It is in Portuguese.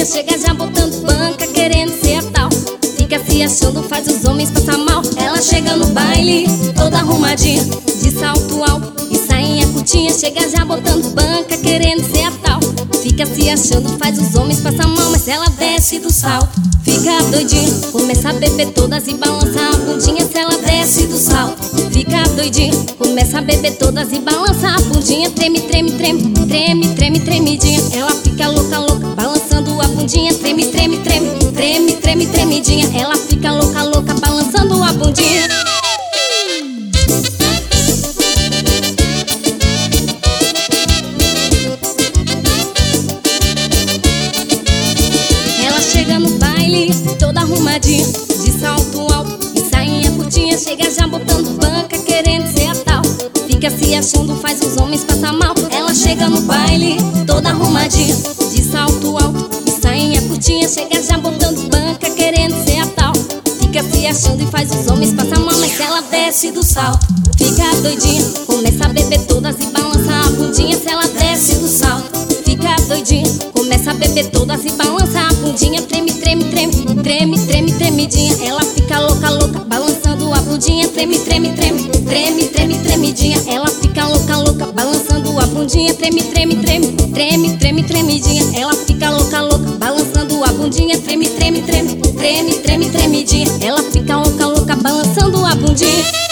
chega já botando banca, querendo ser a tal. Fica se achando, faz os homens passar mal. Ela chega no baile, toda arrumadinha, de salto alto e sainha curtinha. Chega já botando banca, querendo ser a tal. Fica se achando, faz os homens passar mal. Mas ela desce do salto, fica doidinha, começa a beber todas e balança a bundinha. Se ela desce do salto, fica doidinha, começa a beber todas e balança a bundinha. Treme, treme, treme, treme, treme, tremidinha. Ela fica louca, louca, balançando a bundinha. Treme, treme, treme, treme, treme, tremidinha. Ela fica louca, louca, balançando a bundinha. Ela chega no baile, toda arrumadinha, de salto alto e sainha curtinha. Chega já botando banca, querendo ser a tal. Fica se achando, faz os homens passar mal. Ela chega no baile, toda arrumadinha, de salto alto e sainha curtinha. Chega já botando banca, querendo ser a tal. Fica se achando e faz os homens passar mal. Mas ela desce do salto, fica doidinha, começa a beber todas e balança a bundinha. Se ela desce do salto, fica doidinha, começa a beber todas e balança a bundinha. Treme, treme, treme, treme, treme, tremidinha. Ela fica louca, louca, balançando a bundinha. Treme, treme, treme, treme, treme, tremidinha. Ela fica louca, louca, balançando a bundinha. Treme, treme, treme, treme, treme, tremidinha. Ela fica louca, louca, balançando a bundinha. Treme, treme, treme, treme, treme, tremidinha. Ela fica louca, louca, balançando a bundinha.